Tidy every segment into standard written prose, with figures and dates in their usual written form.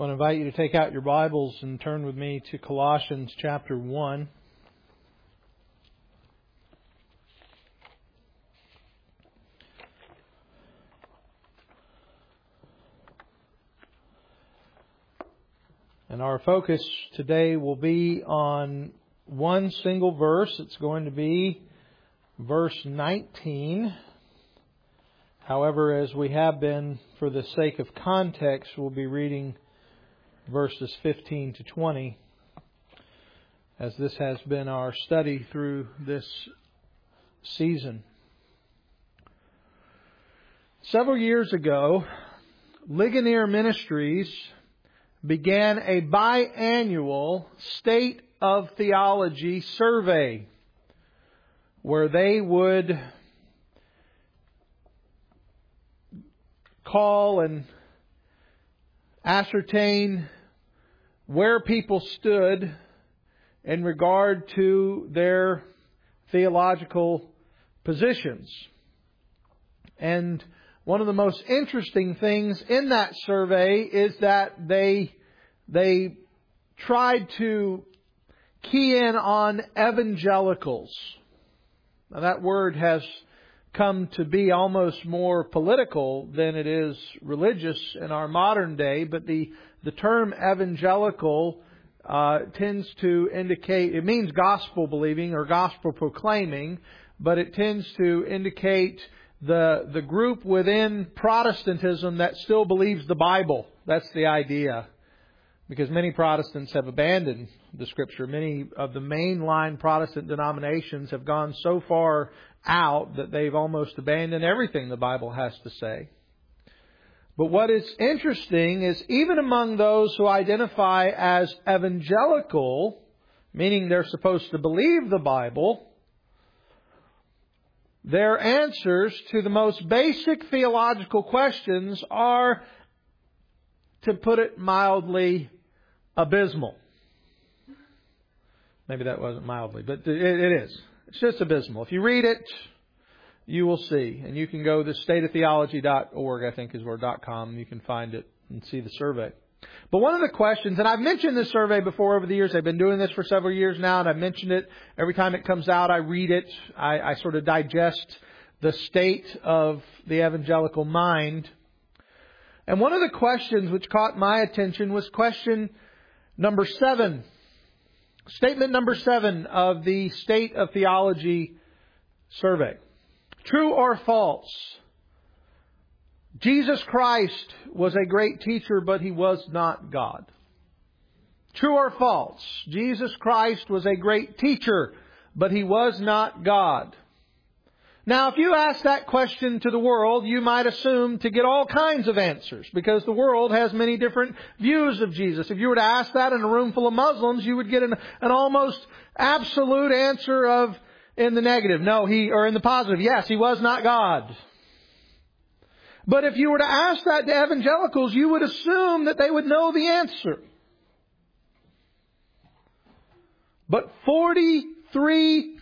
I want to invite you to take out your Bibles and turn with me to Colossians chapter 1. And our focus today will be on one single verse. It's going to be verse 19. However, as we have been, for the sake of context, we'll be reading verses 15 to 20, as this has been our study through this season. Several years ago, Ligonier Ministries began a biannual State of Theology survey where they would call and ascertain where people stood in regard to their theological positions. And one of the most interesting things in that survey is that they tried to key in on evangelicals. Now, that word has come to be almost more political than it is religious in our modern day, but the term evangelical tends to indicate, it means gospel believing or gospel proclaiming, but it tends to indicate the group within Protestantism that still believes the Bible. That's the idea. Because many Protestants have abandoned the Scripture. Many of the mainline Protestant denominations have gone so far out that they've almost abandoned everything the Bible has to say. But what is interesting is even among those who identify as evangelical, meaning they're supposed to believe the Bible, their answers to the most basic theological questions are, to put it mildly, abysmal. Maybe that wasn't mildly, but it is. It's just abysmal. If you read it, you will see. And you can go to stateoftheology.org, I think is where .com. You can find it and see the survey. But one of the questions, and I've mentioned this survey before over the years. I've been doing this for several years now, and I've mentioned it. Every time it comes out, I read it. I sort of digest the state of the evangelical mind. And one of the questions which caught my attention was question number 7. Statement number 7 of the State of Theology survey. True or false? Jesus Christ was a great teacher, but He was not God. True or false? Jesus Christ was a great teacher, but He was not God. Now, if you ask that question to the world, you might assume to get all kinds of answers, because the world has many different views of Jesus. If you were to ask that in a room full of Muslims, you would get an almost absolute answer of in the negative. No, or in the positive. Yes, He was not God. But if you were to ask that to evangelicals, you would assume that they would know the answer. But 43%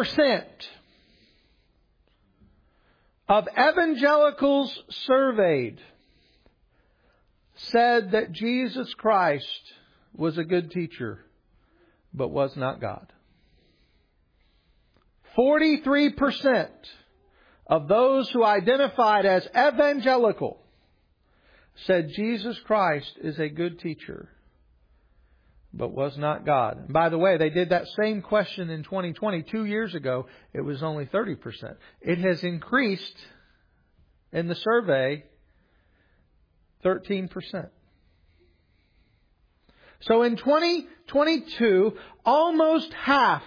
of evangelicals surveyed said that Jesus Christ was a good teacher, but was not God. 43% of those who identified as evangelical said Jesus Christ is a good teacher, but was not God. And by the way, they did that same question in 2020. 2 years ago, it was only 30%. It has increased in the survey 13%. So in 2022, almost half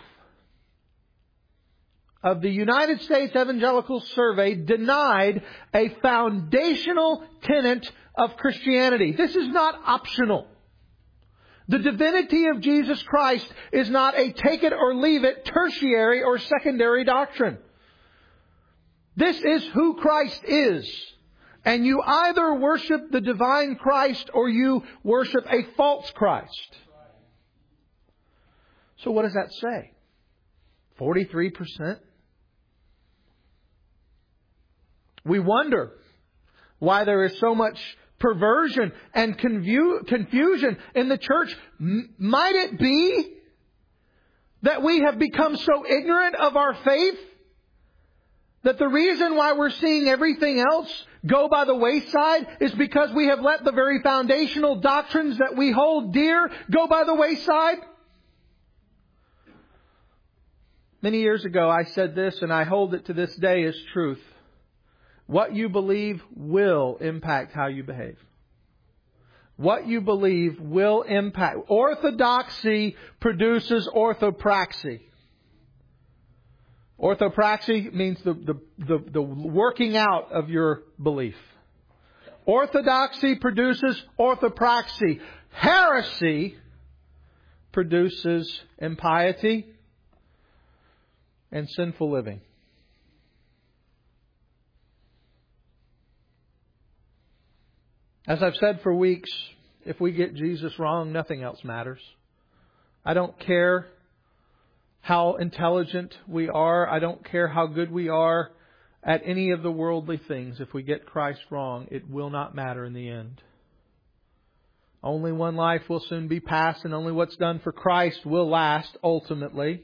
of the United States Evangelical Survey denied a foundational tenet of Christianity. This is not optional. The divinity of Jesus Christ is not a take it or leave it tertiary or secondary doctrine. This is who Christ is. And you either worship the divine Christ or you worship a false Christ. So what does that say? 43%? We wonder why there is so much perversion and confusion in the church. Might it be that we have become so ignorant of our faith that the reason why we're seeing everything else go by the wayside is because we have let the very foundational doctrines that we hold dear go by the wayside? Many years ago I said this, and I hold it to this day as truth. What you believe will impact how you behave. What you believe will impact. Orthodoxy produces orthopraxy. Orthopraxy means the working out of your belief. Orthodoxy produces orthopraxy. Heresy produces impiety and sinful living. As I've said for weeks, if we get Jesus wrong, nothing else matters. I don't care how intelligent we are. I don't care how good we are at any of the worldly things. If we get Christ wrong, it will not matter in the end. Only one life will soon be passed, and only what's done for Christ will last ultimately.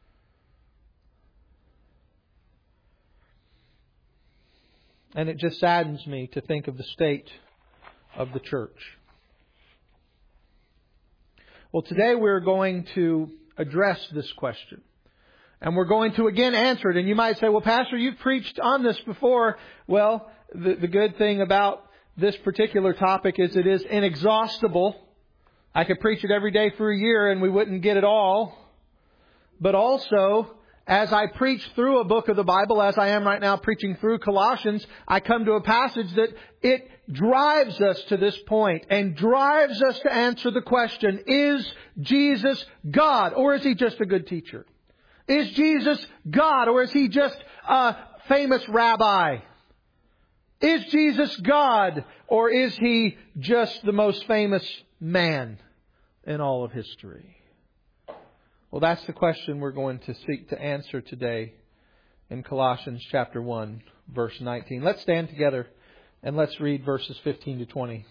And it just saddens me to think of the state of the church. Well, today we're going to address this question. And we're going to again answer it. And you might say, well, Pastor, you've preached on this before. Well, the good thing about this particular topic is it is inexhaustible. I could preach it every day for a year and we wouldn't get it all. But also, as I preach through a book of the Bible, as I am right now preaching through Colossians, I come to a passage that it drives us to this point and drives us to answer the question, is Jesus God, or is He just a good teacher? Is Jesus God, or is He just a famous rabbi? Is Jesus God, or is He just the most famous man in all of history? Well, that's the question we're going to seek to answer today in Colossians chapter 1, verse 19. Let's stand together and let's read verses 15 to 20.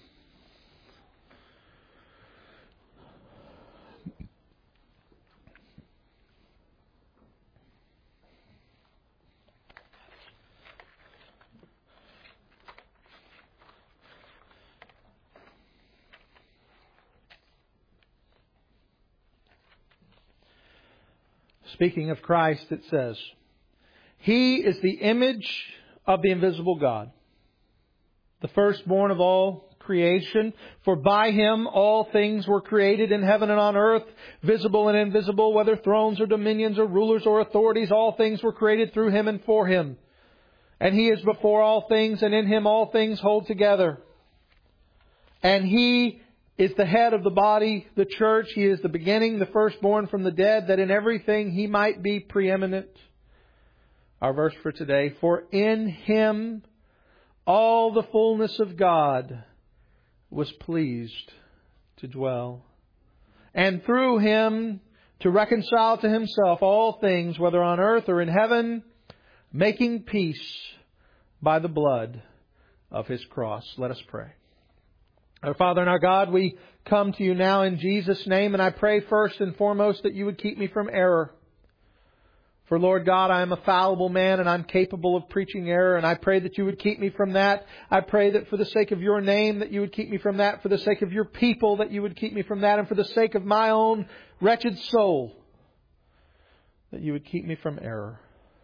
Speaking of Christ, it says, He is the image of the invisible God, the firstborn of all creation. For by Him all things were created in heaven and on earth, visible and invisible, whether thrones or dominions or rulers or authorities. All things were created through Him and for Him. And He is before all things, and in Him all things hold together. And He is the head of the body, the church. He is the beginning, the firstborn from the dead, that in everything He might be preeminent. Our verse for today, for in Him all the fullness of God was pleased to dwell. And through Him to reconcile to Himself all things, whether on earth or in heaven, making peace by the blood of His cross. Let us pray. Our Father and our God, we come to You now in Jesus' name, and I pray first and foremost that You would keep me from error. For Lord God, I am a fallible man and I'm capable of preaching error, and I pray that You would keep me from that. I pray that for the sake of Your name that You would keep me from that, for the sake of Your people that You would keep me from that, and for the sake of my own wretched soul that You would keep me from error.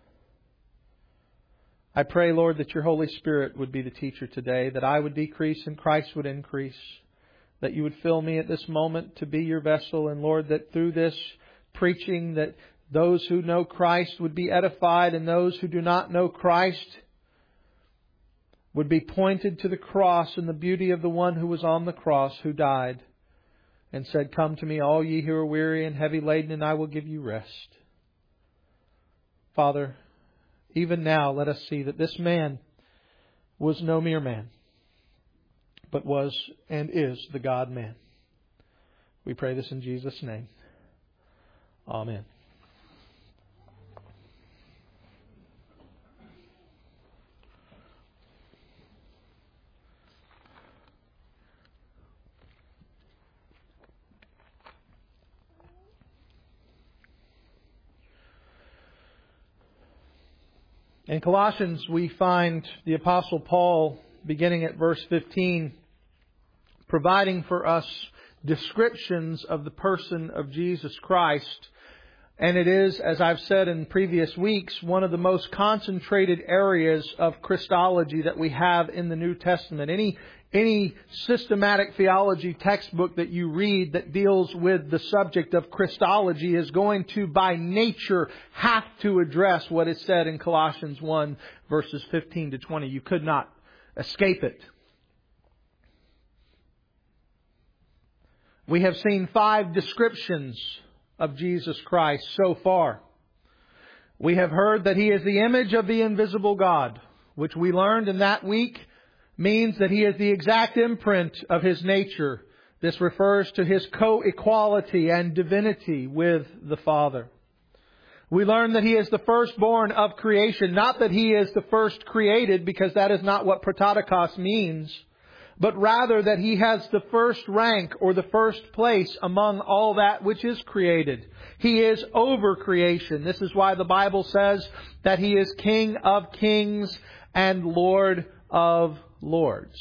I pray, Lord, that Your Holy Spirit would be the teacher today, that I would decrease and Christ would increase, that You would fill me at this moment to be Your vessel, and Lord, that through this preaching that those who know Christ would be edified, and those who do not know Christ would be pointed to the cross and the beauty of the one who was on the cross, who died and said, Come to me, all ye who are weary and heavy laden, and I will give you rest. Father, even now let us see that this man was no mere man, but was and is the God-man. We pray this in Jesus' name. Amen. In Colossians, we find the Apostle Paul, beginning at verse 15, providing for us descriptions of the person of Jesus Christ. And it is, as I've said in previous weeks, one of the most concentrated areas of Christology that we have in the New Testament. Any systematic theology textbook that you read that deals with the subject of Christology is going to, by nature, have to address what is said in Colossians 1, verses 15 to 20. You could not escape it. We have seen 5 descriptions of Jesus Christ so far. We have heard that He is the image of the invisible God, which we learned in that week means that He is the exact imprint of His nature. This refers to His co-equality and divinity with the Father. We learned that He is the firstborn of creation, not that He is the first created, because that is not what prototokos means, but rather that He has the first rank or the first place among all that which is created. He is over creation. This is why the Bible says that He is King of kings and Lord of lords.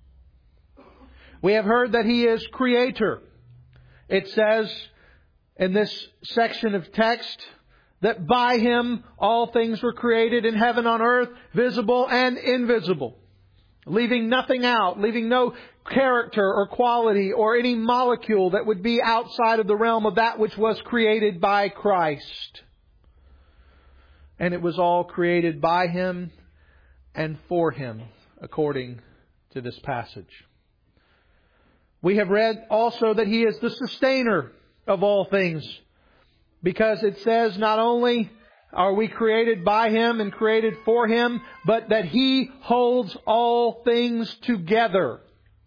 We have heard that He is Creator. It says in this section of text that by Him all things were created in heaven, on earth, visible and invisible. Leaving nothing out, leaving no character or quality or any molecule that would be outside of the realm of that which was created by Christ. And it was all created by Him and for Him, according to this passage. We have read also that He is the sustainer of all things, because it says not only are we created by Him and created for Him, but that He holds all things together.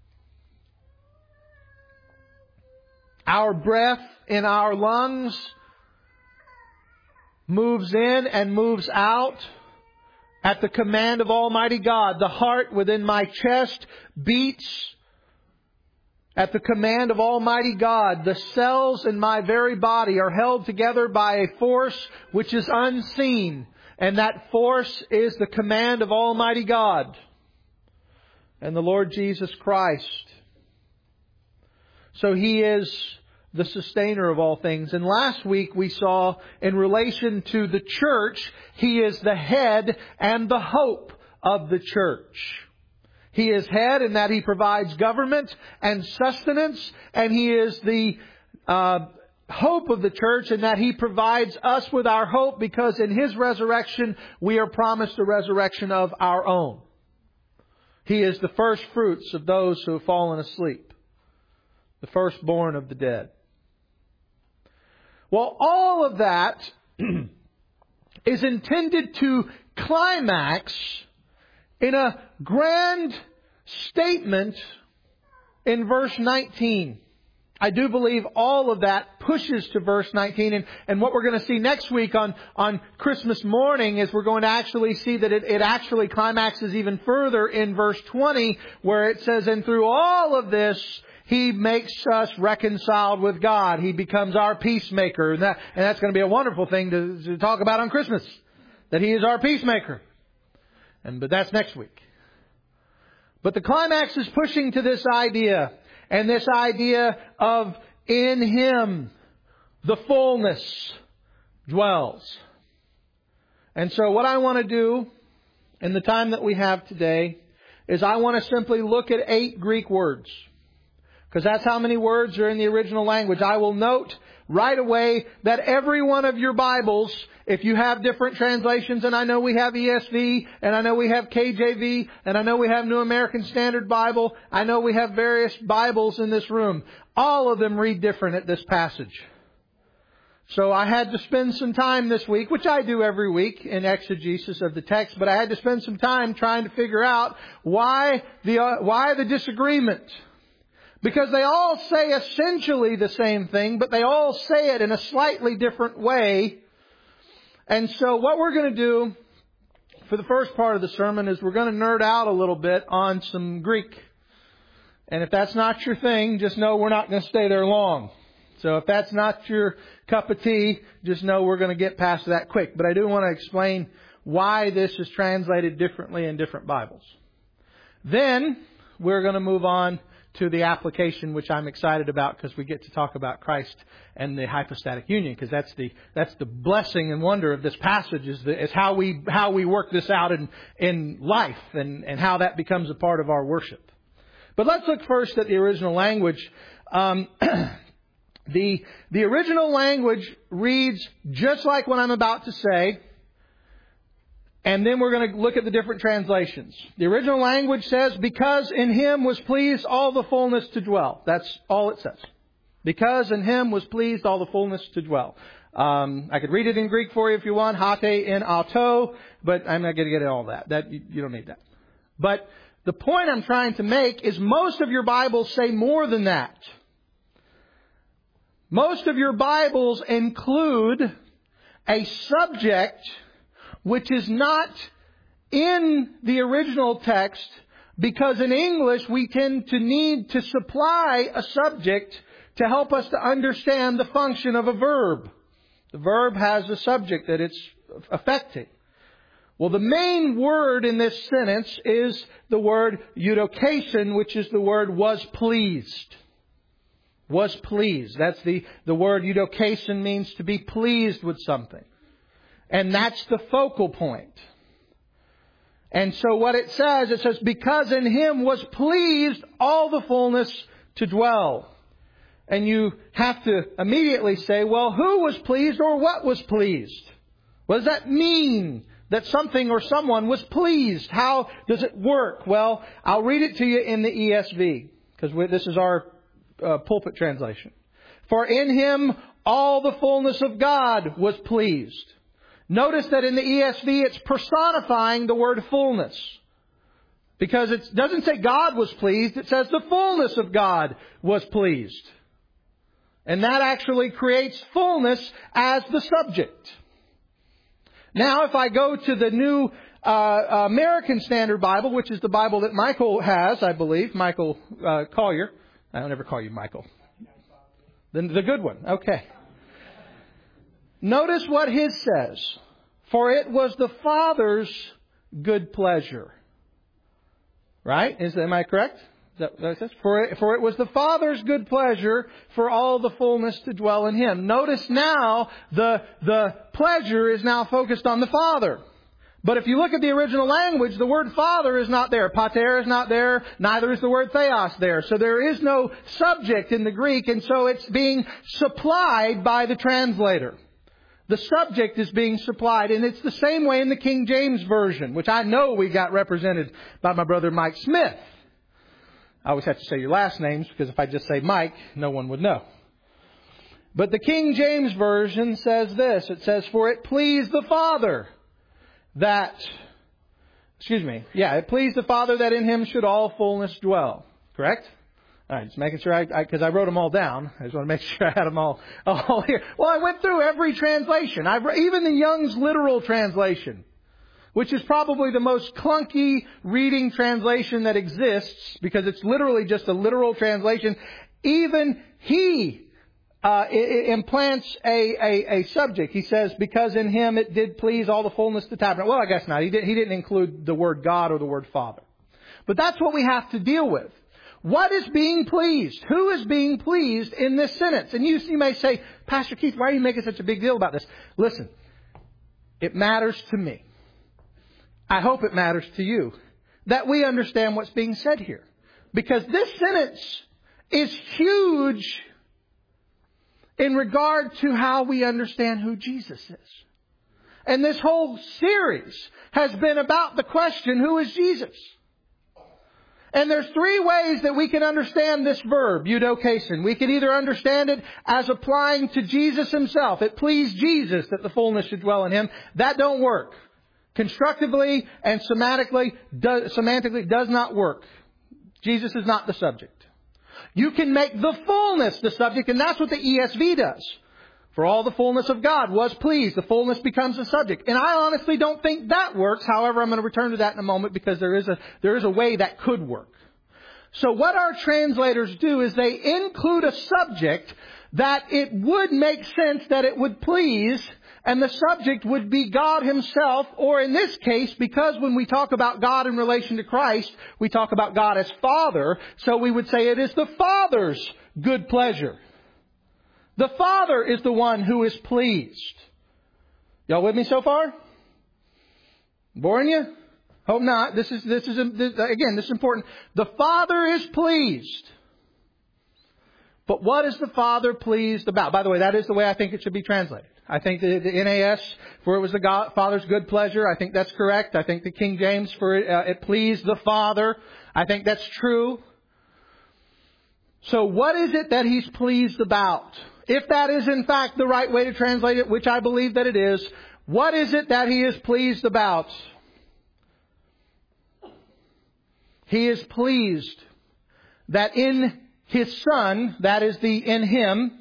Our breath in our lungs moves in and moves out at the command of Almighty God. The heart within my chest beats at the command of Almighty God. The cells in my very body are held together by a force which is unseen. And that force is the command of Almighty God and the Lord Jesus Christ. So He is the sustainer of all things. And last week we saw, in relation to the church, He is the head and the hope of the church. He is head in that He provides government and sustenance, and He is the hope of the church in that He provides us with our hope, because in His resurrection we are promised a resurrection of our own. He is the first fruits of those who have fallen asleep, the firstborn of the dead. Well, all of that is intended to climax in a grand statement in verse 19. I do believe all of that pushes to verse 19. And what we're going to see next week on Christmas morning is we're going to actually see that it actually climaxes even further in verse 20, where it says, and through all of this, He makes us reconciled with God. He becomes our peacemaker. And that's going to be a wonderful thing to talk about on Christmas, that He is our peacemaker. But that's next week. But the climax is pushing to this idea. And this idea of in Him the fullness dwells. And so what I want to do in the time that we have today is I want to simply look at 8 Greek words. Because that's how many words are in the original language. I will note right away that every one of your Bibles, if you have different translations, and I know we have ESV, and I know we have KJV, and I know we have New American Standard Bible, I know we have various Bibles in this room. All of them read different at this passage. So I had to spend some time this week, which I do every week in exegesis of the text, but I had to spend some time trying to figure out why the disagreement. Because they all say essentially the same thing, but they all say it in a slightly different way. And so what we're going to do for the first part of the sermon is we're going to nerd out a little bit on some Greek. And if that's not your thing, just know we're not going to stay there long. So if that's not your cup of tea, just know we're going to get past that quick. But I do want to explain why this is translated differently in different Bibles. Then we're going to move on to the application, which I'm excited about because we get to talk about Christ and the hypostatic union, because that's the blessing and wonder of this passage is how we work this out in life and how that becomes a part of our worship. But let's look first at the original language. The original language reads just like what I'm about to say. And then we're going to look at the different translations. The original language says, because in Him was pleased all the fullness to dwell. That's all it says. Because in Him was pleased all the fullness to dwell. I could read it in Greek for you if you want. Hate in auto. But I'm not going to get into all that. You don't need that. But the point I'm trying to make is most of your Bibles say more than that. Most of your Bibles include a subject which is not in the original text, because in English we tend to need to supply a subject to help us to understand the function of a verb. The verb has a subject that it's affecting. Well, the main word in this sentence is the word eudocation, which is the word was pleased. Was pleased. That's the word eudocation means to be pleased with something. And that's the focal point. And so what it says, because in Him was pleased all the fullness to dwell. And you have to immediately say, well, who was pleased or what was pleased? What does that mean that something or someone was pleased? How does it work? Well, I'll read it to you in the ESV, because this is our pulpit translation. For in Him all the fullness of God was pleased. Notice that in the ESV it's personifying the word fullness. Because it doesn't say God was pleased, it says the fullness of God was pleased. And that actually creates fullness as the subject. Now if I go to the New American Standard Bible, which is the Bible that Michael has, I believe, Michael Collier. I don't ever call you Michael. The good one, okay. Notice what his says. For it was the Father's good pleasure. Right? Am I correct? Is that what it says? For it was the Father's good pleasure for all the fullness to dwell in Him. Notice now the pleasure is now focused on the Father. But if you look at the original language, the word Father is not there. Pater is not there. Neither is the word Theos there. So there is no subject in the Greek, and so it's being supplied by the translator. The subject is being supplied, and it's the same way in the King James Version, which I know we got represented by my brother Mike Smith. I always have to say your last names, because if I just say Mike, no one would know. But the King James Version says this. It says, for it pleased the Father it pleased the Father that in Him should all fullness dwell. Correct? All right, just making sure because I wrote them all down. I just want to make sure I had them all here. Well, I went through every translation. Even the Young's literal translation, which is probably the most clunky reading translation that exists, because it's literally just a literal translation. Even he implants a subject. He says, because in Him it did please all the fullness to tabernacle. Well, I guess not. He didn't include the word God or the word Father. But that's what we have to deal with. What is being pleased? Who is being pleased in this sentence? And you may say, Pastor Keith, why are you making such a big deal about this? Listen, it matters to me. I hope it matters to you that we understand what's being said here. Because this sentence is huge in regard to how we understand who Jesus is. And this whole series has been about the question, who is Jesus? And there's three ways that we can understand this verb, eudocation. We can either understand it as applying to Jesus Himself. It pleased Jesus that the fullness should dwell in Him. That don't work. Constructively and semantically does not work. Jesus is not the subject. You can make the fullness the subject, and that's what the ESV does. For all the fullness of God was pleased. The fullness becomes the subject. And I honestly don't think that works. However, I'm going to return to that in a moment, because there is a way that could work. So what our translators do is they include a subject that it would make sense that it would please, And the subject would be God Himself, or in this case, because when we talk about God in relation to Christ, we talk about God as Father, so we would say it is the Father's good pleasure. The Father is the one who is pleased. Y'all with me so far? Boring you? Hope not. This is important. The Father is pleased. But what is the Father pleased about? By the way, that is the way I think it should be translated. I think the NAS, for it was the Father's good pleasure, I think that's correct. I think the King James, for it pleased the Father, I think that's true. So what is it that He's pleased about? If that is in fact the right way to translate it, which I believe that it is, what is it that He is pleased about? He is pleased that in His Son, that is in Him,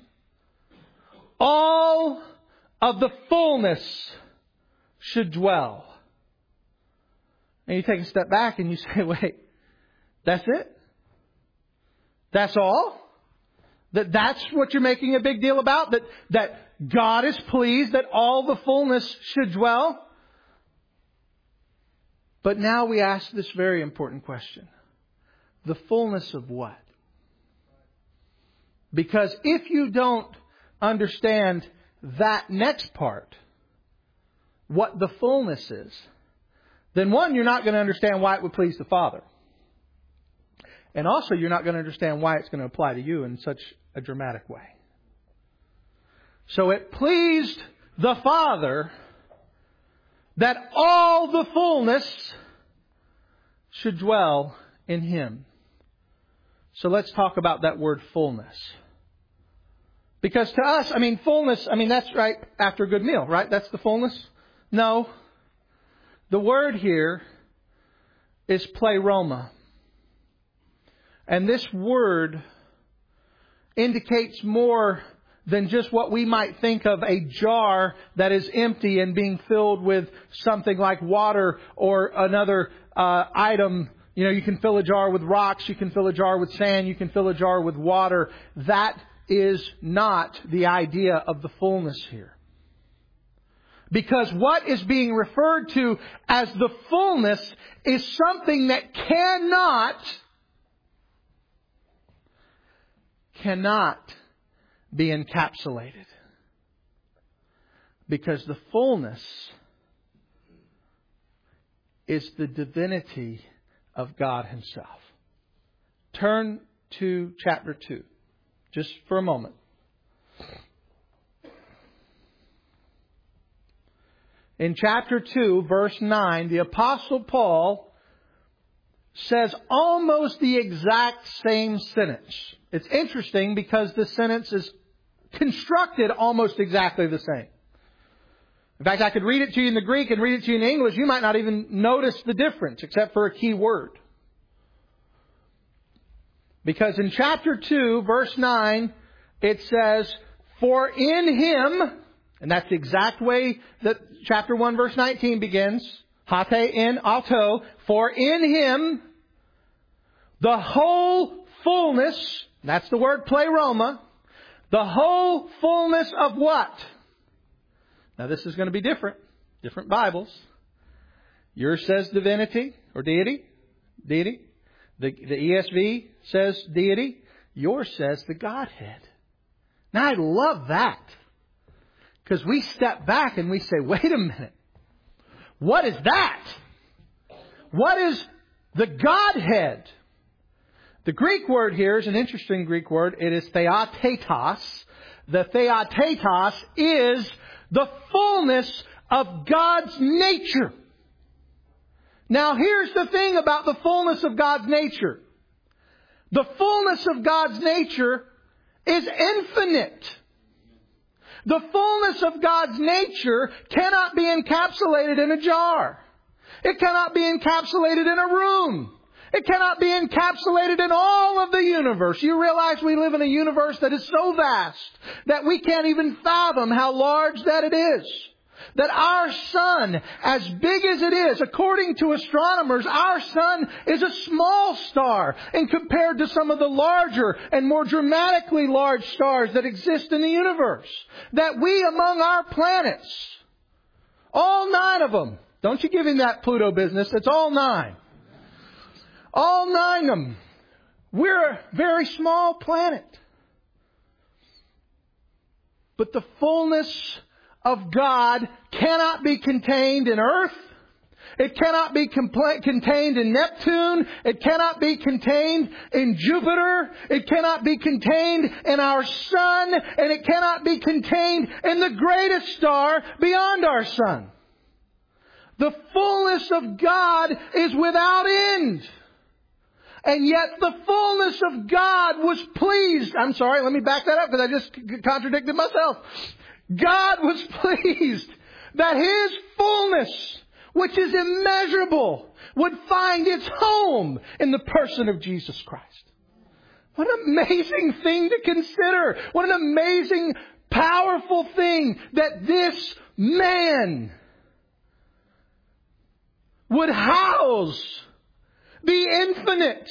all of the fullness should dwell. And you take a step back and you say, wait, that's it? That's all? That's what you're making a big deal about? That God is pleased that all the fullness should dwell? But now we ask this very important question. The fullness of what? Because if you don't understand that next part, what the fullness is, then one, you're not going to understand why it would please the Father. And also, you're not going to understand why it's going to apply to you in such a dramatic way. So it pleased the Father that all the fullness should dwell in Him. So let's talk about that word fullness. Because to us, fullness, that's right after a good meal, right? That's the fullness? No. The word here is pleroma. And this word indicates more than just what we might think of a jar that is empty and being filled with something like water or another item. You know, you can fill a jar with rocks, you can fill a jar with sand, you can fill a jar with water. That is not the idea of the fullness here. Because what is being referred to as the fullness is something that cannot be encapsulated. Because the fullness is the divinity of God Himself. Turn to chapter 2, just for a moment. In chapter 2, verse 9, the Apostle Paul says almost the exact same sentence. It's interesting because the sentence is constructed almost exactly the same. In fact, I could read it to you in the Greek and read it to you in English. You might not even notice the difference except for a key word. Because in chapter 2, verse 9, it says, "For in Him," and that's the exact way that chapter 1, verse 19 begins, hate in auto, "For in Him the whole fullness," that's the word pleroma, "the whole fullness of what?" Now this is going to be different Bibles. Yours says divinity or deity. The ESV says deity. Yours says the Godhead. Now I love that. Because we step back and we say, wait a minute. What is that? What is the Godhead? The Greek word here is an interesting Greek word. It is theotetos. The theotetos is the fullness of God's nature. Now here's the thing about the fullness of God's nature. The fullness of God's nature is infinite. The fullness of God's nature cannot be encapsulated in a jar. It cannot be encapsulated in a room. It cannot be encapsulated in all of the universe. You realize we live in a universe that is so vast that we can't even fathom how large that it is. That our sun, as big as it is, according to astronomers, our sun is a small star and compared to some of the larger and more dramatically large stars that exist in the universe. That we among our planets, all 9 of them, don't you give him that Pluto business, it's all 9. All 9 of them. We're a very small planet. But the fullness of God cannot be contained in Earth. It cannot be contained in Neptune. It cannot be contained in Jupiter. It cannot be contained in our sun. And it cannot be contained in the greatest star beyond our sun. The fullness of God is without end. And yet the fullness of God was pleased. I'm sorry, let me back that up because I just contradicted myself. God was pleased that His fullness, which is immeasurable, would find its home in the person of Jesus Christ. What an amazing thing to consider. What an amazing, powerful thing that this man would house the infinite.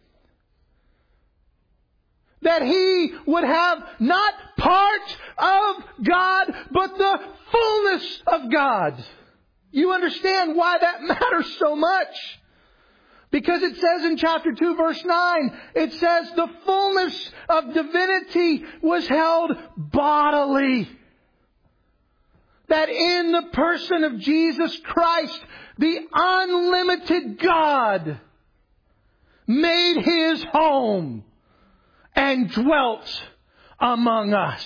That He would have not part of God, but the fullness of God. You understand why that matters so much? Because it says in chapter 2 verse 9, it says the fullness of divinity was held bodily. That in the person of Jesus Christ, the unlimited God made His home and dwelt among us.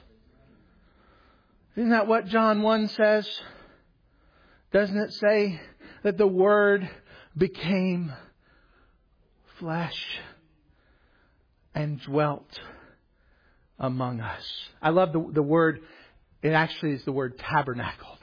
Isn't that what John 1 says? Doesn't it say that the Word became flesh and dwelt among us? I love the word. It actually is the word tabernacled.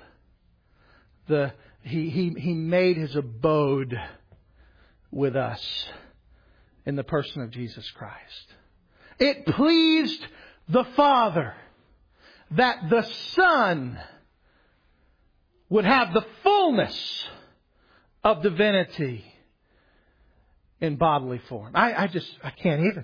He made His abode with us in the person of Jesus Christ. It pleased the Father that the Son would have the fullness of divinity in bodily form. I can't even.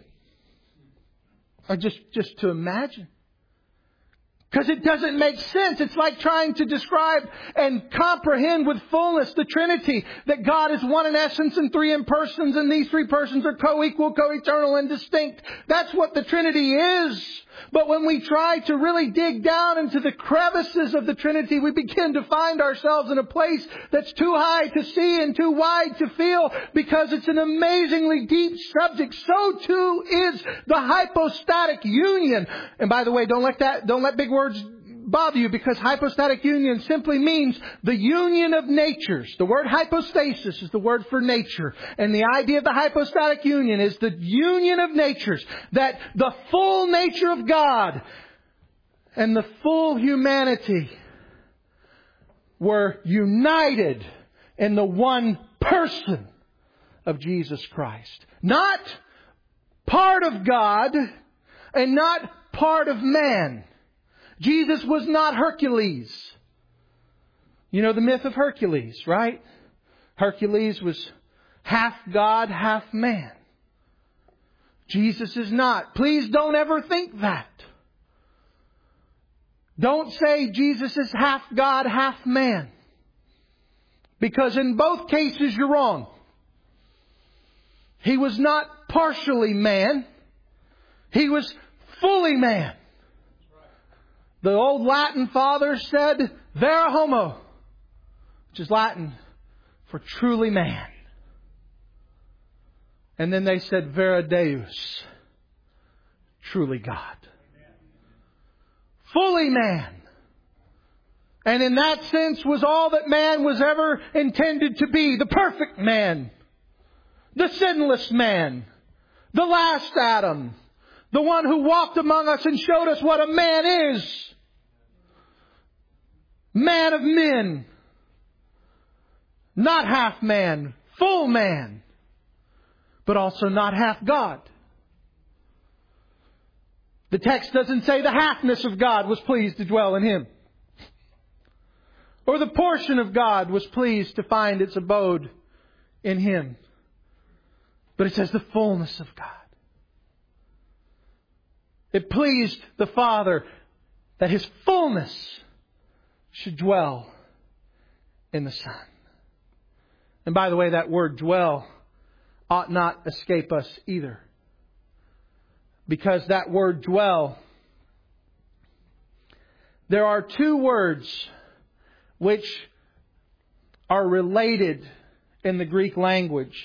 Just to imagine. Because it doesn't make sense. It's like trying to describe and comprehend with fullness the Trinity. That God is one in essence and 3 in persons. And these 3 persons are co-equal, co-eternal and distinct. That's what the Trinity is. But when we try to really dig down into the crevices of the Trinity, we begin to find ourselves in a place that's too high to see and too wide to feel. Because it's an amazingly deep subject. So too is the hypostatic union. And by the way, don't let big words bother you, because hypostatic union simply means the union of natures. The word hypostasis is the word for nature. And the idea of the hypostatic union is the union of natures. That the full nature of God and the full humanity were united in the one person of Jesus Christ. Not part of God and not part of man. Jesus was not Hercules. You know the myth of Hercules, right? Hercules was half God, half man. Jesus is not. Please don't ever think that. Don't say Jesus is half God, half man. Because in both cases you're wrong. He was not partially man. He was fully man. The old Latin fathers said, vera homo, which is Latin for truly man. And then they said, vera Deus, truly God. Fully man. And in that sense was all that man was ever intended to be. The perfect man. The sinless man. The last Adam. The one who walked among us and showed us what a man is. Man of men. Not half man. Full man. But also not half God. The text doesn't say the halfness of God was pleased to dwell in Him. or the portion of God was pleased to find its abode in Him. But it says the fullness of God. It pleased the Father that His fullness should dwell in the Son. And by the way, that word dwell ought not escape us either. Because that word dwell, there are two words which are related in the Greek language.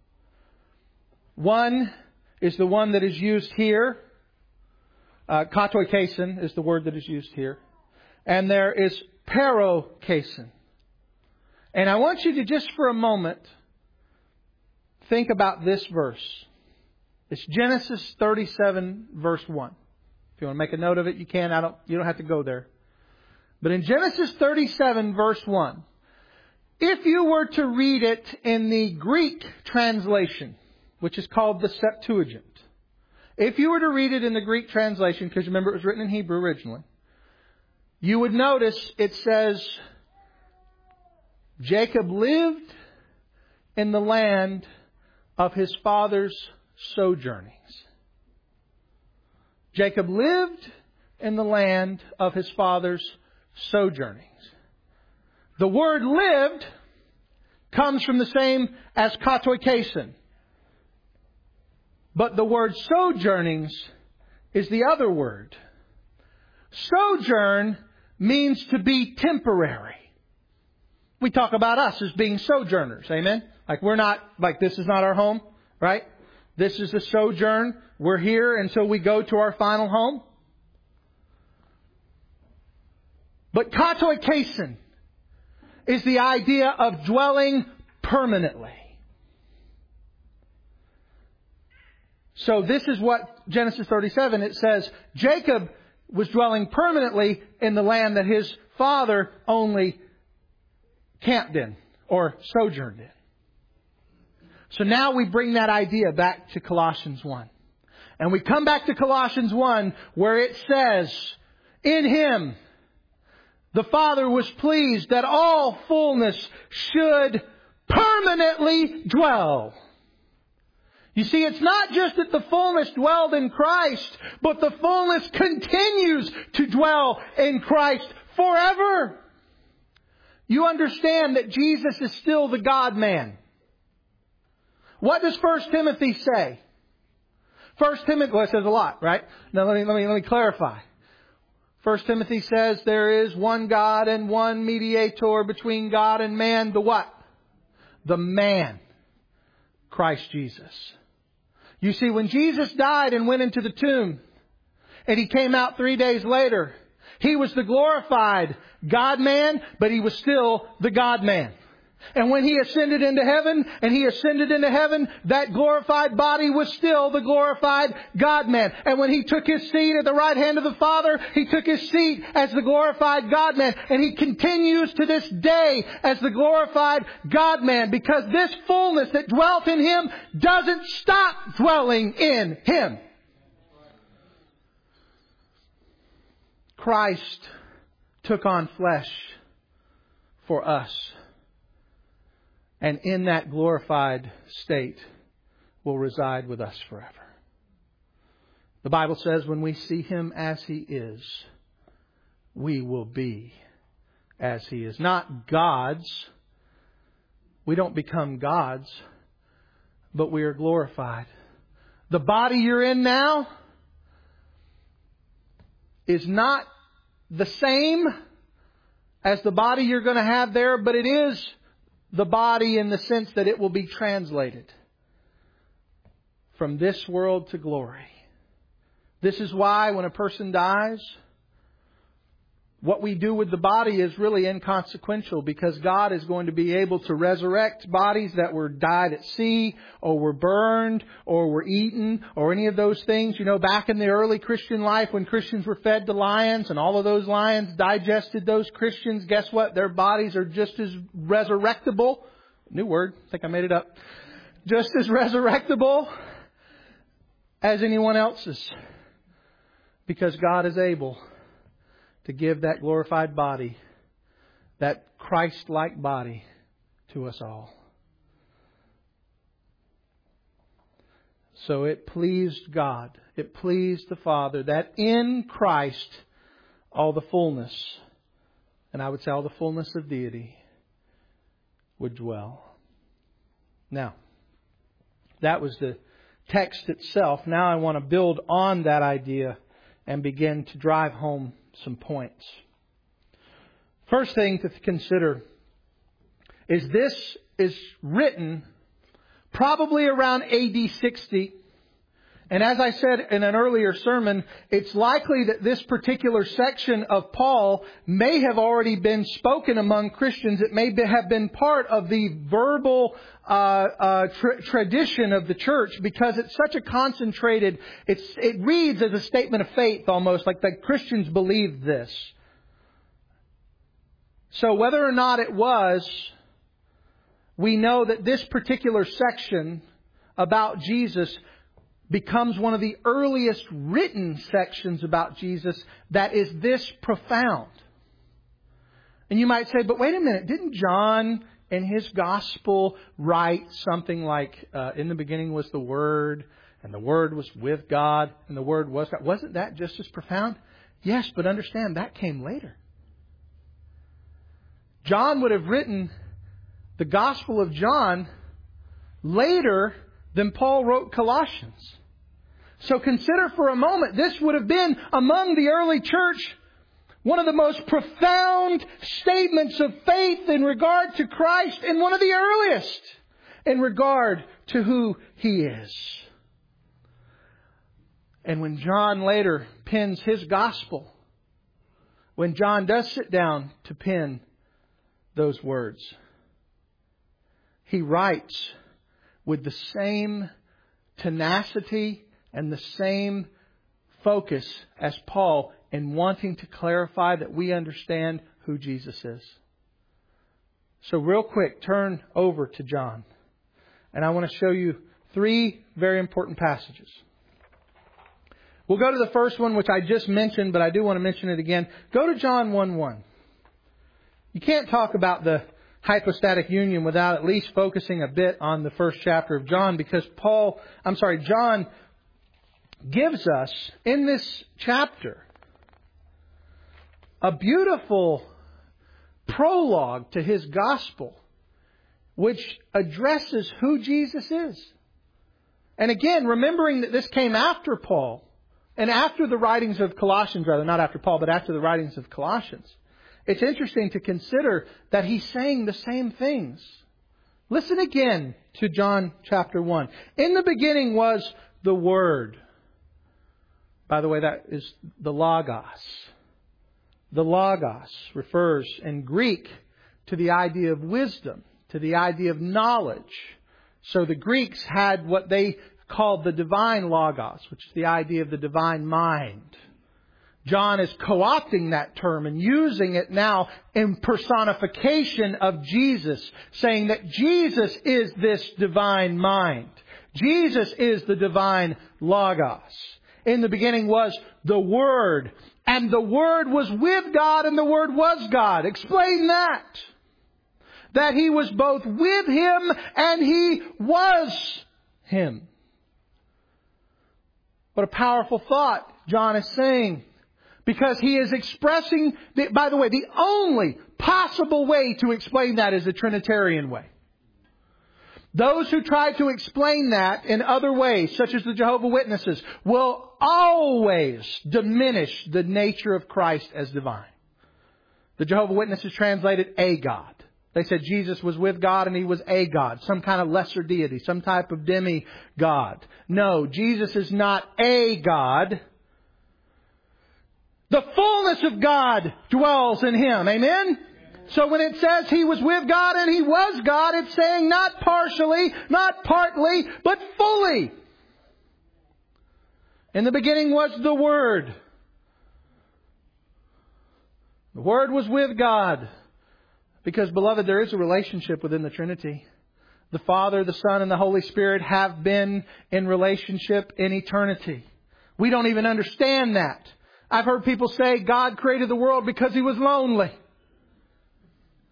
One is the one that is used here. Katoikesin is the word that is used here. And there is parokesin. And I want you to just for a moment think about this verse. It's Genesis 37 verse 1. If you want to make a note of it, you can. You don't have to go there. But in Genesis 37 verse 1, if you were to read it in the Greek translation, which is called the Septuagint, if you were to read it in the Greek translation, because remember it was written in Hebrew originally, you would notice it says, Jacob lived in the land of his father's sojournings. Jacob lived in the land of his father's sojournings. The word lived comes from the same as katoikesin. But the word sojournings is the other word. Sojourn means to be temporary. We talk about us as being sojourners. Amen? Like this is not our home, right? This is a sojourn. We're here until we go to our final home. But katoikesin is the idea of dwelling permanently. So this is what Genesis 37, it says, Jacob was dwelling permanently in the land that his father only camped in or sojourned in. So now we bring that idea back to Colossians 1. And we come back to Colossians 1 where it says, in Him, the Father was pleased that all fullness should permanently dwell. You see, it's not just that the fullness dwelled in Christ, but the fullness continues to dwell in Christ forever. You understand that Jesus is still the God-man. What does 1 Timothy say? 1 Timothy, well, it says a lot, right? Now let me clarify. 1 Timothy says there is one God and one mediator between God and man. The what? The man, Christ Jesus. You see, when Jesus died and went into the tomb, and He came out 3 days later, He was the glorified God-man, but He was still the God-man. And when He ascended into heaven, that glorified body was still the glorified God-man. And when He took His seat at the right hand of the Father, He took His seat as the glorified God-man. And He continues to this day as the glorified God-man, because this fullness that dwelt in Him doesn't stop dwelling in Him. Christ took on flesh for us. And in that glorified state will reside with us forever. The Bible says when we see Him as He is, we will be as He is. Not gods. We don't become gods, but we are glorified. The body you're in now is not the same as the body you're going to have there, but it is the body in the sense that it will be translated from this world to glory. This is why when a person dies, what we do with the body is really inconsequential, because God is going to be able to resurrect bodies that were died at sea or were burned or were eaten or any of those things. You know, back in the early Christian life when Christians were fed to lions and all of those lions digested those Christians, guess what? Their bodies are just as resurrectable. New word. I think I made it up. Just as resurrectable as anyone else's. Because God is able to give that glorified body that Christ-like body to us all. So it pleased God, it pleased the Father that in Christ all the fullness, and I would say all the fullness of deity, would dwell. Now, that was the text itself. Now I want to build on that idea and begin to drive home some points. First thing to consider is this is written probably around AD 60. And as I said in an earlier sermon, it's likely that this particular section of Paul may have already been spoken among Christians. It may have been part of the verbal tradition of the church, because it's such a concentrated, it reads as a statement of faith almost, like the Christians believed this. So whether or not it was, we know that this particular section about Jesus becomes one of the earliest written sections about Jesus that is this profound. And you might say, but wait a minute, didn't John in his gospel write something like, in the beginning was the Word, and the Word was with God, and the Word was God? Wasn't that just as profound? Yes, but understand, that came later. John would have written the Gospel of John later than Paul wrote Colossians. So consider for a moment, this would have been among the early church one of the most profound statements of faith in regard to Christ, and one of the earliest in regard to who He is. And when John later pens his Gospel, when John does sit down to pen those words, he writes with the same tenacity and the same focus as Paul in wanting to clarify that we understand who Jesus is. So real quick, turn over to John. And I want to show you 3 very important passages. We'll go to the first one, which I just mentioned, but I do want to mention it again. Go to John 1:1. You can't talk about the hypostatic union without at least focusing a bit on the first chapter of John, because John gives us in this chapter a beautiful prologue to his gospel, which addresses who Jesus is. And again, remembering that this came after Paul, and after the writings of Colossians, rather, not after Paul, but after the writings of Colossians. It's interesting to consider that he's saying the same things. Listen again to John chapter 1. In the beginning was the Word. By the way, that is the Logos. The Logos refers in Greek to the idea of wisdom, to the idea of knowledge. So the Greeks had what they called the divine Logos, which is the idea of the divine mind. John is co-opting that term and using it now in personification of Jesus, saying that Jesus is this divine mind. Jesus is the divine Logos. In the beginning was the Word, and the Word was with God, and the Word was God. Explain that. That He was both with Him and He was Him. What a powerful thought John is saying. Because he is expressing, by the way, the only possible way to explain that is the Trinitarian way. Those who try to explain that in other ways, such as the Jehovah's Witnesses, will always diminish the nature of Christ as divine. The Jehovah's Witnesses translated a God. They said Jesus was with God and He was a God, some kind of lesser deity, some type of demi-God. No, Jesus is not a God. The fullness of God dwells in Him. Amen? So when it says He was with God and He was God, it's saying not partially, not partly, but fully. In the beginning was the Word. The Word was with God. Because, beloved, there is a relationship within the Trinity. The Father, the Son, and the Holy Spirit have been in relationship in eternity. We don't even understand that. I've heard people say God created the world because He was lonely.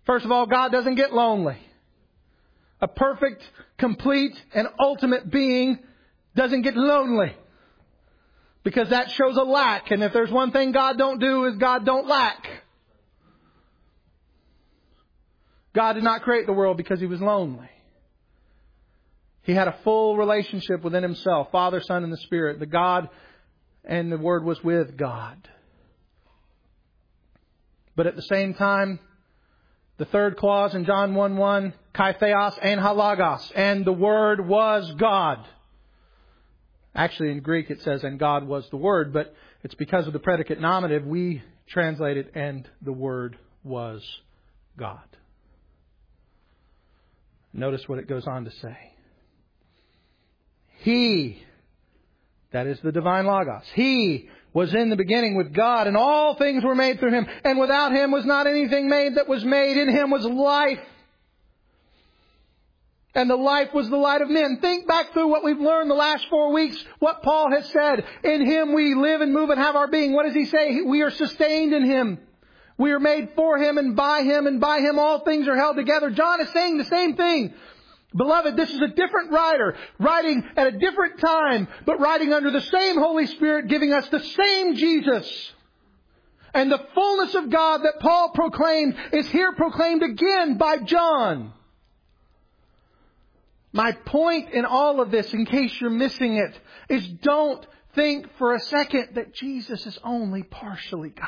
First of all, God doesn't get lonely. A perfect, complete, and ultimate being doesn't get lonely. Because that shows a lack. And if there's one thing God don't do, is God don't lack. God did not create the world because He was lonely. He had a full relationship within Himself, Father, Son, and the Spirit. The God and the Word was with God. But at the same time, the third clause in John 1:1, kai theos and halagos, and the Word was God. Actually, in Greek it says, and God was the Word, but it's because of the predicate nominative we translate it, and the Word was God. Notice what it goes on to say. He, that is the divine Logos, He was in the beginning with God, and all things were made through Him, and without Him was not anything made that was made. In Him was life, and the life was the light of men. Think back through what we've learned the last 4 weeks, what Paul has said. In Him we live and move and have our being. What does he say? We are sustained in Him. We are made for Him and by Him all things are held together. John is saying the same thing. Beloved, this is a different writer, writing at a different time, but writing under the same Holy Spirit, giving us the same Jesus. And the fullness of God that Paul proclaimed is here proclaimed again by John. My point in all of this, in case you're missing it, is don't think for a second that Jesus is only partially God.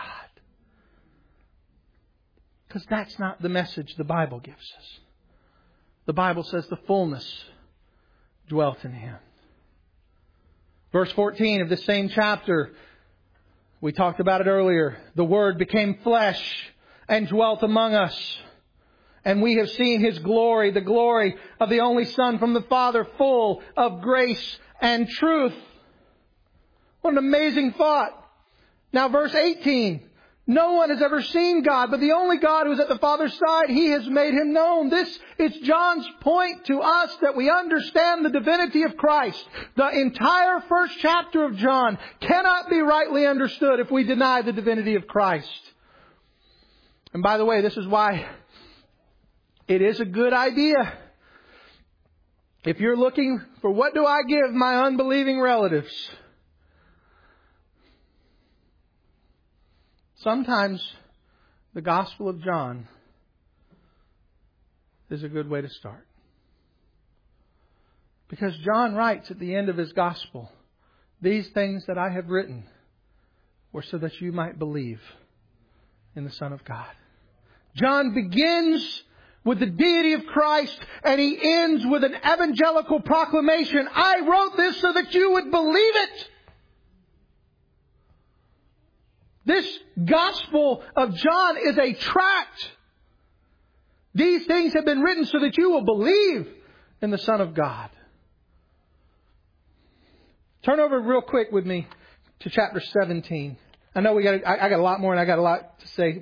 Because that's not the message the Bible gives us. The Bible says the fullness dwelt in Him. Verse 14 of this same chapter, we talked about it earlier. The Word became flesh and dwelt among us. And we have seen His glory, the glory of the only Son from the Father, full of grace and truth. What an amazing thought. Now verse 18. No one has ever seen God, but the only God who is at the Father's side, He has made Him known. This is John's point to us, that we understand the divinity of Christ. The entire first chapter of John cannot be rightly understood if we deny the divinity of Christ. And by the way, this is why it is a good idea. If you're looking for what do I give my unbelieving relatives, sometimes the Gospel of John is a good way to start. Because John writes at the end of his Gospel, these things that I have written were so that you might believe in the Son of God. John begins with the deity of Christ, and he ends with an evangelical proclamation. I wrote this so that you would believe it. This Gospel of John is a tract. These things have been written so that you will believe in the Son of God. Turn over real quick with me to chapter 17. I know I got a lot more and I got a lot to say.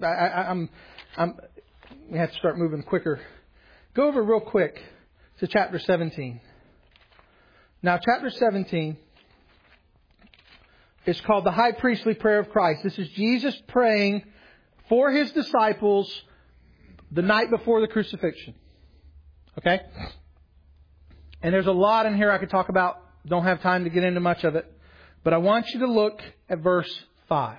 We have to start moving quicker. Go over real quick to chapter 17. Now, chapter 17 is called the high priestly prayer of Christ. This is Jesus praying for His disciples the night before the crucifixion. Okay? And there's a lot in here I could talk about. Don't have time to get into much of it. But I want you to look at verse 5.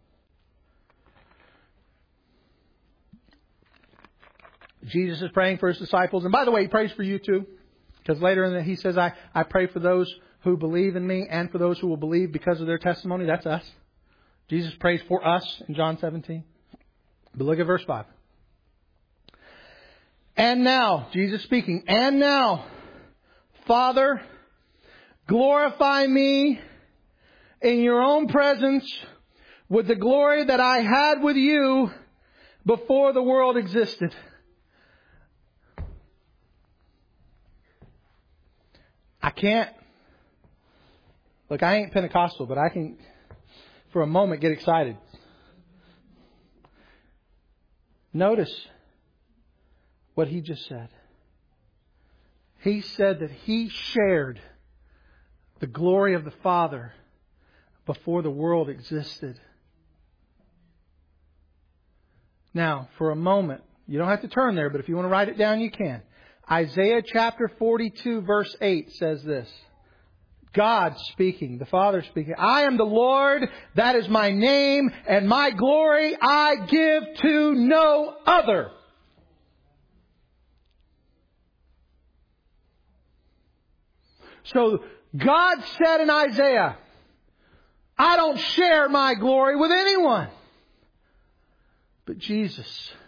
Jesus is praying for His disciples. And by the way, He prays for you too. Because later in He says, I pray for those who believe in me and for those who will believe because of their testimony. That's us. Jesus prays for us in John 17. But look at verse 5. And now, Jesus speaking, and now, Father, glorify me in your own presence with the glory that I had with you before the world existed. I can't. Look, I ain't Pentecostal, but I can, for a moment, get excited. Notice what he just said. He said that he shared the glory of the Father before the world existed. Now, for a moment, You don't have to turn there, but if you want to write it down, you can. Isaiah chapter 42 verse 8 says this. God speaking, the Father speaking. I am the Lord, that is my name, and my glory I give to no other. So God said in Isaiah, I don't share my glory with anyone. But Jesus,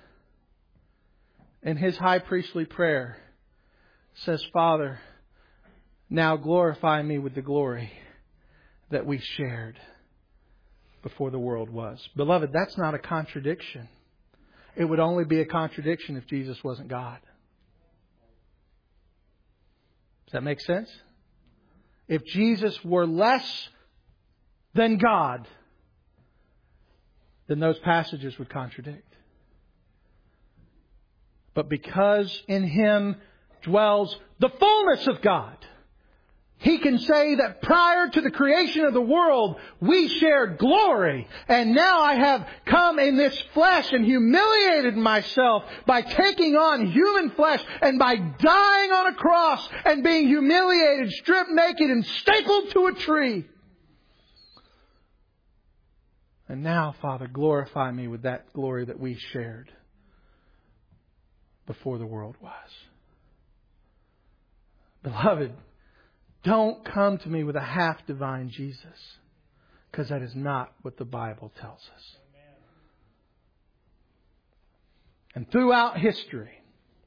in His high priestly prayer, says, Father, now glorify me with the glory that we shared before the world was. Beloved, that's not a contradiction. It would only be a contradiction if Jesus wasn't God. Does that make sense? If Jesus were less than God, then those passages would contradict. But because in Him dwells the fullness of God, He can say that prior to the creation of the world, we shared glory. And now I have come in this flesh and humiliated myself by taking on human flesh and by dying on a cross and being humiliated, stripped naked and stapled to a tree. And now, Father, glorify me with that glory that we shared before the world was. Beloved, don't come to me with a half-divine Jesus, because that is not what the Bible tells us. And throughout history,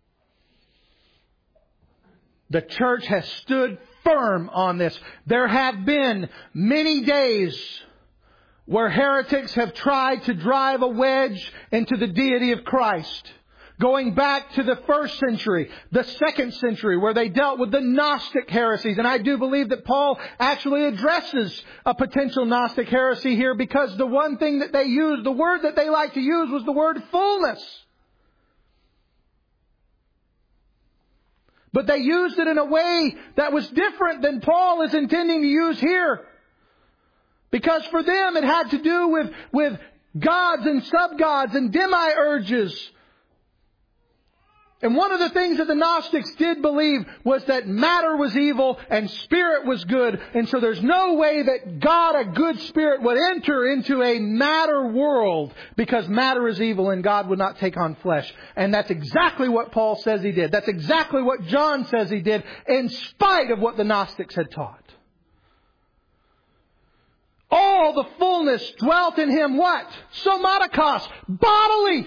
the church has stood firm on this. There have been many days where heretics have tried to drive a wedge into the deity of Christ. Going back to the first century, the second century, where they dealt with the Gnostic heresies. And I do believe that Paul actually addresses a potential Gnostic heresy here, because the one thing that they used, the word that they liked to use, was the word fullness. But they used it in a way that was different than Paul is intending to use here. Because for them it had to do with gods and sub-gods and demiurges. And one of the things that the Gnostics did believe was that matter was evil and spirit was good. And so there's no way that God, a good spirit, would enter into a matter world, because matter is evil and God would not take on flesh. And that's exactly what Paul says He did. That's exactly what John says He did, in spite of what the Gnostics had taught. All the fullness dwelt in Him, what? Somatikos, bodily.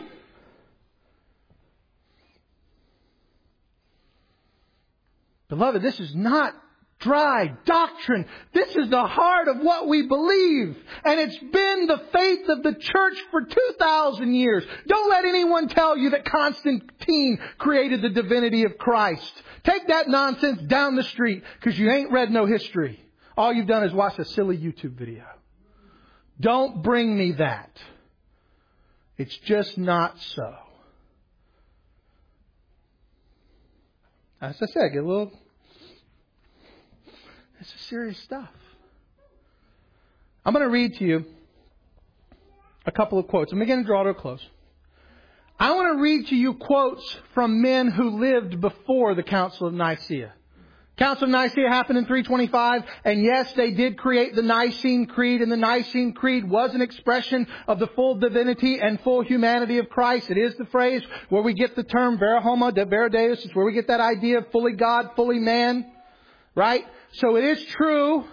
Beloved, this is not dry doctrine. This is the heart of what we believe. And it's been the faith of the church for 2,000 years. Don't let anyone tell you that Constantine created the divinity of Christ. Take that nonsense down the street, because you ain't read no history. All you've done is watch a silly YouTube video. Don't bring me that. It's just not so. As I said, get a little... This is serious stuff. I'm going to read to you a couple of quotes. I'm going to draw to a close. I want to read to you quotes from men who lived before the Council of Nicaea. Council of Nicaea happened in 325, and yes, they did create the Nicene Creed, and the Nicene Creed was an expression of the full divinity and full humanity of Christ. It is the phrase where we get the term vera homo, vera deus. It's where we get that idea of fully God, fully man. Right? So it is true.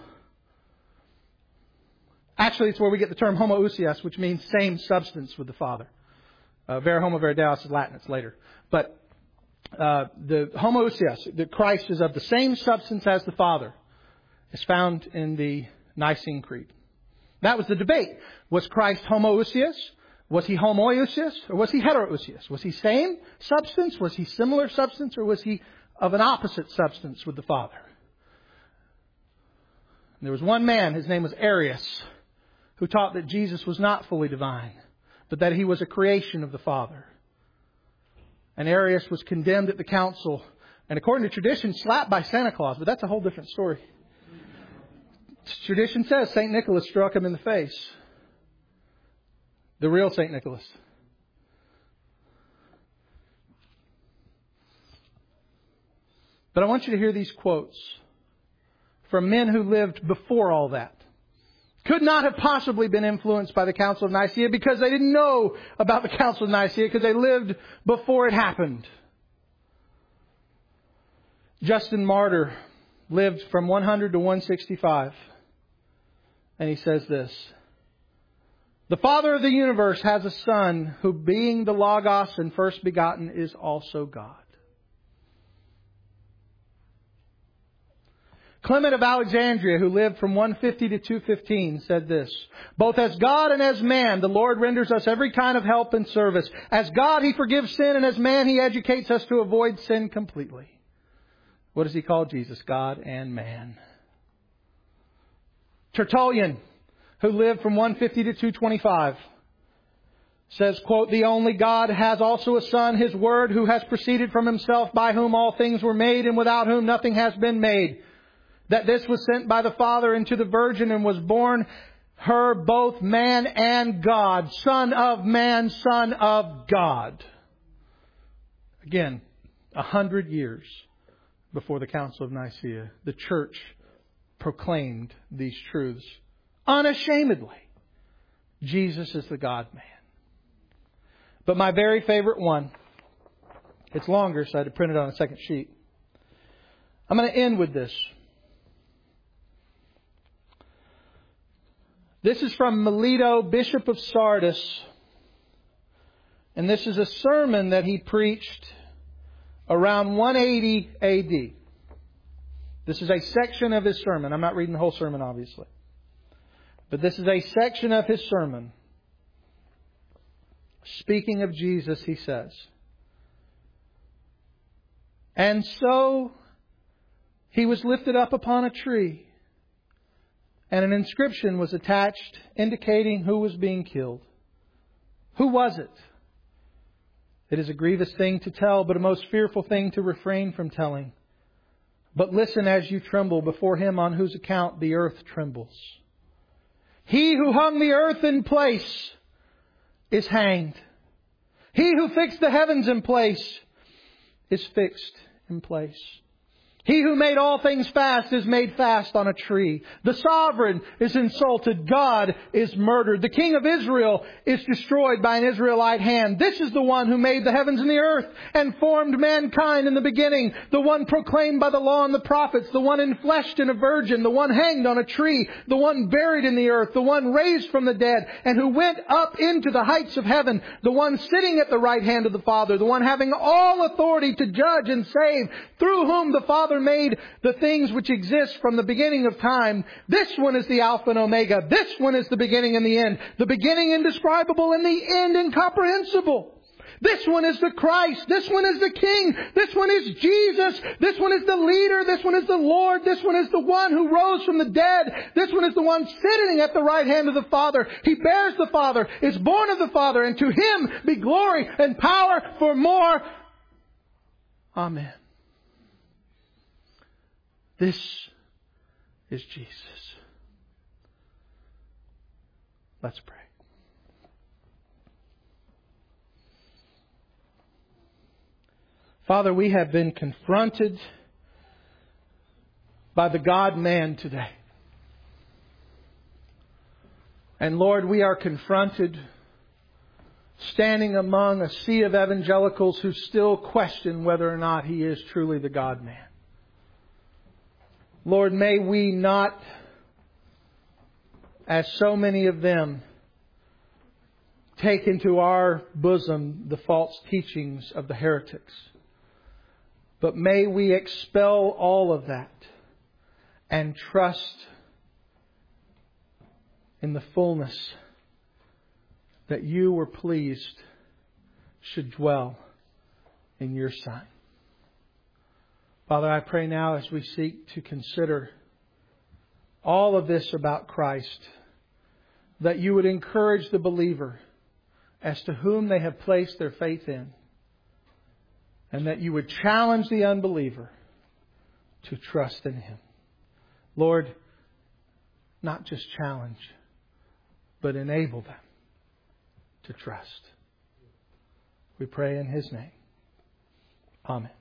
Actually, it's where we get the term homoousios, which means same substance with the Father. Vera homo, vera deus is Latin. It's later. But the homoousios, that Christ is of the same substance as the Father, is found in the Nicene Creed. That was the debate. Was Christ homoousios? Was He homoousios? Or was He heterousios? Was He same substance? Was He similar substance? Or was He of an opposite substance with the Father? And there was one man, his name was Arius, who taught that Jesus was not fully divine, but that He was a creation of the Father. And Arius was condemned at the council, and according to tradition, slapped by Santa Claus. But that's a whole different story. Tradition says St. Nicholas struck him in the face. The real St. Nicholas. But I want you to hear these quotes from men who lived before all that. Could not have possibly been influenced by the Council of Nicaea because they didn't know about the Council of Nicaea because they lived before it happened. Justin Martyr lived from 100 to 165. And he says this: the Father of the universe has a Son who, being the Logos and first begotten, is also God. Clement of Alexandria, who lived from 150 to 215, said this: both as God and as man, the Lord renders us every kind of help and service. As God, He forgives sin, and as man, He educates us to avoid sin completely. What does He call Jesus? God and man. Tertullian, who lived from 150 to 225, says, quote, the only God has also a Son, His Word, who has proceeded from Himself, by whom all things were made, and without whom nothing has been made. That this was sent by the Father into the Virgin and was born her both man and God. Son of man, Son of God. Again, 100 years before the Council of Nicaea, the Church proclaimed these truths unashamedly. Jesus is the God-man. But my very favorite one, it's longer, so I had to print it on a second sheet. I'm going to end with this. This is from Melito, Bishop of Sardis. And this is a sermon that he preached around 180 AD. This is a section of his sermon. I'm not reading the whole sermon, obviously. But this is a section of his sermon. Speaking of Jesus, he says, and so He was lifted up upon a tree, and an inscription was attached indicating who was being killed. Who was it? It is a grievous thing to tell, but a most fearful thing to refrain from telling. But listen as you tremble before Him on whose account the earth trembles. He who hung the earth in place is hanged. He who fixed the heavens in place is fixed in place. He who made all things fast is made fast on a tree. The sovereign is insulted. God is murdered. The King of Israel is destroyed by an Israelite hand. This is the one who made the heavens and the earth and formed mankind in the beginning. The one proclaimed by the law and the prophets. The one enfleshed in a virgin. The one hanged on a tree. The one buried in the earth. The one raised from the dead and who went up into the heights of heaven. The one sitting at the right hand of the Father. The one having all authority to judge and save, through whom the Father made the things which exist from the beginning of time. This one is the Alpha and Omega. This one is the beginning and the end. The beginning indescribable and the end incomprehensible. This one is the Christ. This one is the King. This one is Jesus. This one is the leader. This one is the Lord. This one is the one who rose from the dead. This one is the one sitting at the right hand of the Father. He bears the Father, is born of the Father, and to Him be glory and power for more. Amen. This is Jesus. Let's pray. Father, we have been confronted by the God-man today. And Lord, we are confronted standing among a sea of evangelicals who still question whether or not He is truly the God-man. Lord, may we not, as so many of them, take into our bosom the false teachings of the heretics. But may we expel all of that and trust in the fullness that You were pleased should dwell in Your Son. Father, I pray now as we seek to consider all of this about Christ, that You would encourage the believer as to whom they have placed their faith in, and that You would challenge the unbeliever to trust in Him. Lord, not just challenge, but enable them to trust. We pray in His name. Amen.